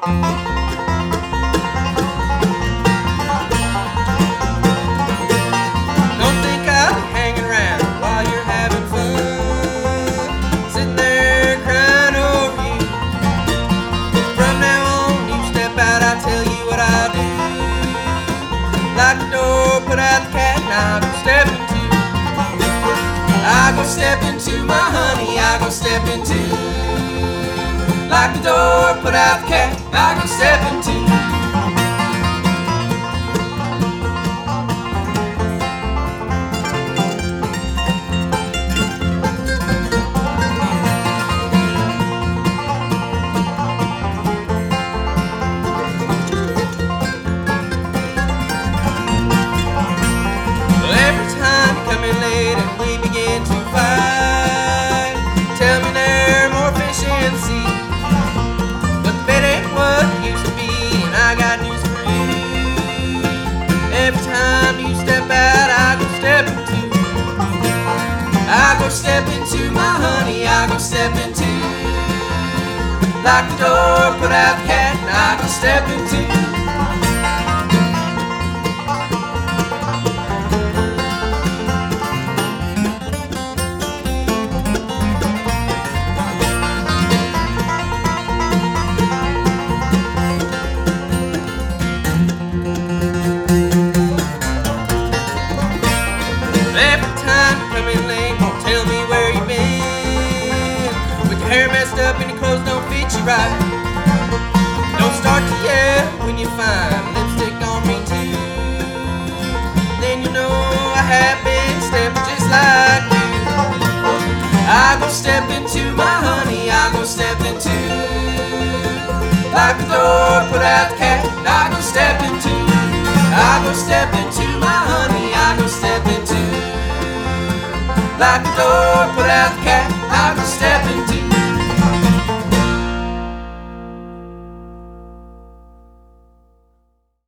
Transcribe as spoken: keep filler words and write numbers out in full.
Don't think I'll be hanging around while you're having fun, sitting there crying over you. From now on, you step out, I'll tell you what I'll do. Lock the door, put out the cat, and I'll go step into. I go step into my honey, I go step into. Lock the door, put out the cat, I go step into. Well, every time you come in late and we begin to fight, tell me there are more fish in the sea. But the bed ain't what it used to be, and I got news for you. Every time you step out, I go step into. I go step into my honey, I go step into. Lock the door, put out the cat, and I go step into. Every time you come in late, won't tell me where you been. With your hair messed up and your clothes don't fit you right. Don't start to yell when you find lipstick on me too. Then you know I have been stepping just like you. I go step into my honey, I go step into. Lock the door, put out the cat, I go step into. I go step into my honey, I go step into. Lock the door, put out the cat, I go step into.